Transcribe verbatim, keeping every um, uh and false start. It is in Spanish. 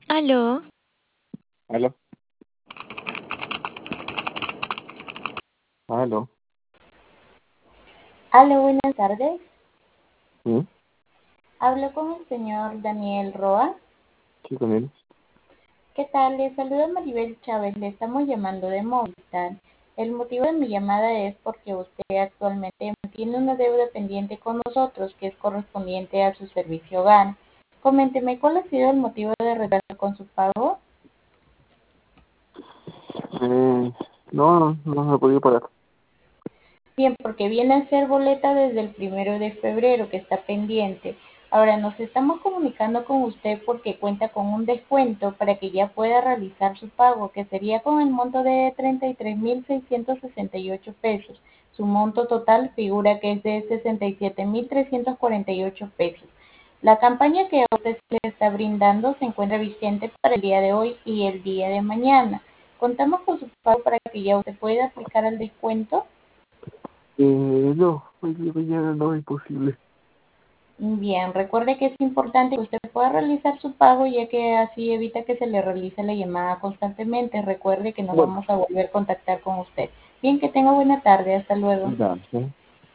Aló, Aló, aló, Hola, buenas tardes. ¿sí? Hablo con el señor Daniel Roa. Sí, con él. ¿Qué tal? Le saluda Maribel Chávez. Le estamos llamando de Movistar. El motivo de mi llamada es porque usted actualmente tiene una deuda pendiente con nosotros que es correspondiente a su servicio hogar. Coménteme, ¿cuál ha sido el motivo de retraso con su pago? Eh, no, no, no me he podido pagar. Bien, porque viene a ser boleta desde el primero de febrero que está pendiente. Ahora nos estamos comunicando con usted porque cuenta con un descuento para que ya pueda realizar su pago, que sería con el monto de treinta y tres mil seiscientos sesenta y ocho pesos. Su monto total figura que es de sesenta y siete mil trescientos cuarenta y ocho pesos. La campaña que a usted se le está brindando se encuentra vigente para el día de hoy y el día de mañana. Contamos con su pago para que ya usted pueda aplicar el descuento. Eh, no, hoy día mañana no es posible. Bien, recuerde que es importante que usted pueda realizar su pago ya que así evita que se le realice la llamada constantemente. Recuerde que nos Bueno, vamos a volver a contactar con usted. Bien, que tenga buena tarde. Hasta luego. gracias.